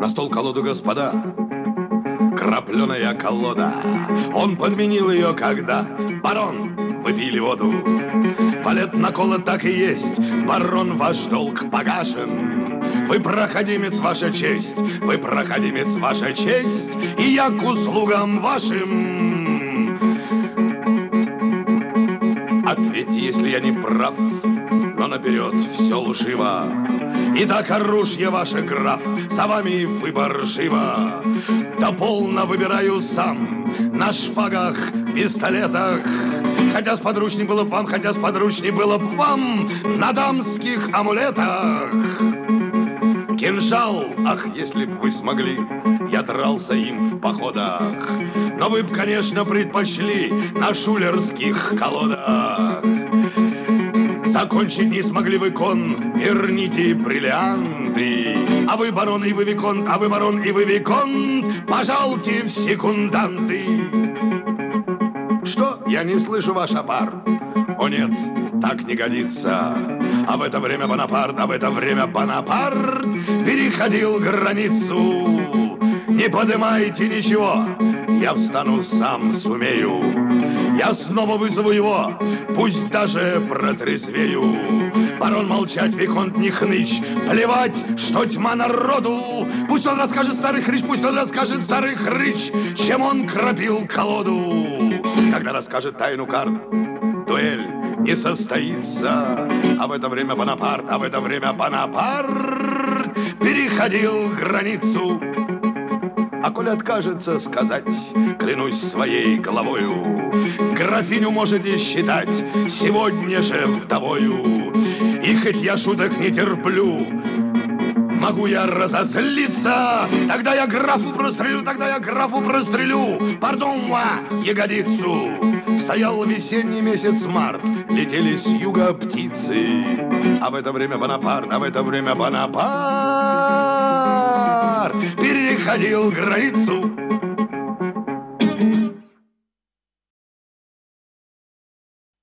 На стол колоду, господа, крапленая колода. Он подменил ее, когда барон, вы пили воду. Валет наколот, так и есть, барон, ваш долг погашен. Вы проходимец, ваша честь, вы проходимец, ваша честь, и я к услугам вашим. Ответьте, если я не прав, но наперед все лживо. Итак, оружие ваше, граф, за вами выбор живо. Да полно выбираю сам, на шпагах, пистолетах. Хотя сподручней было б вам, хотя сподручней было б вам на дамских амулетах. Кинжал, ах, если б вы смогли, я дрался им в походах. Но вы б, конечно, предпочли на шулерских колодах. Закончить не смогли вы кон, верните бриллианты. А вы барон, и вы виконт, а вы барон, и вы виконт, пожалуйте в секунданты. Что? Я не слышу ваш аппарт. О нет, так не годится. А в это время Бонапарт, а в это время Бонапарт переходил границу. Не поднимайте ничего, я встану сам сумею. Я снова вызову его, пусть даже протрезвею. Барон молчать, виконт не хнычь, плевать, что тьма народу. Пусть он расскажет старый хрыч, пусть он расскажет старый хрыч, чем он кропил колоду. Когда расскажет тайну карт, дуэль не состоится. А в это время Бонапарт, а в это время Бонапарт переходил границу. А коли откажется сказать, клянусь своей головою, графиню можете считать сегодня же вдовою. И хоть я шуток не терплю, могу я разозлиться, тогда я графу прострелю, тогда я графу прострелю, пардон-moi, ягодицу. Стоял весенний месяц март, летели с юга птицы, а в это время Бонапарт, а в это время Бонапарт переходил границу.